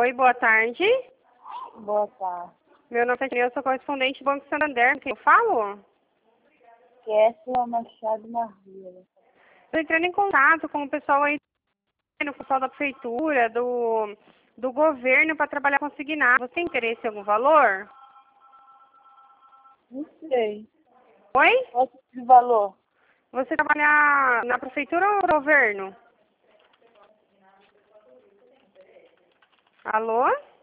Oi, boa tarde. Boa tarde. Meu nome é Tânia, eu sou correspondente do Banco Santander. Com quem eu falo? Késsila Machado Marvila. Estou entrando em contato com o pessoal aí, o pessoal da prefeitura, do governo, para trabalhar consignado. Você tem interesse em algum valor? Não sei. Oi? Qual tipo de valor? Você trabalha na prefeitura ou no governo? Alô?